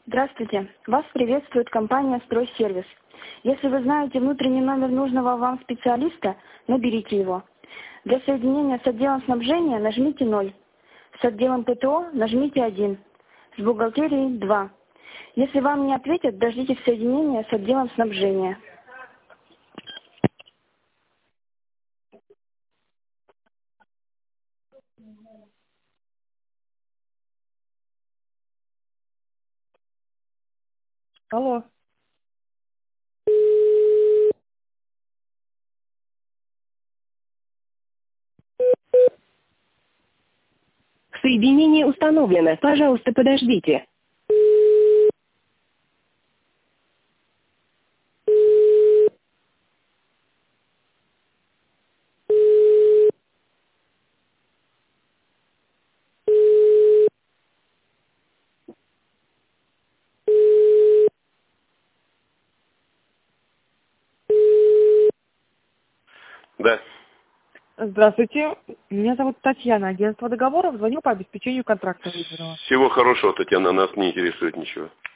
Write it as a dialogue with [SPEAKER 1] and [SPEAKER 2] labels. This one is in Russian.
[SPEAKER 1] Здравствуйте. Вас приветствует компания «Стройсервис». Если вы знаете внутренний номер нужного вам специалиста, наберите его. Для соединения с отделом снабжения нажмите 0. С отделом ПТО нажмите 1. С бухгалтерией 2. Если вам не ответят, дождитесь соединения с отделом снабжения.
[SPEAKER 2] Алло.
[SPEAKER 3] Соединение установлено. Пожалуйста, подождите.
[SPEAKER 4] Да.
[SPEAKER 2] Здравствуйте. Меня зовут Татьяна. Агентство договоров. Звоню по обеспечению контракта вызванного.
[SPEAKER 4] Всего хорошего, Татьяна, нас не интересует ничего.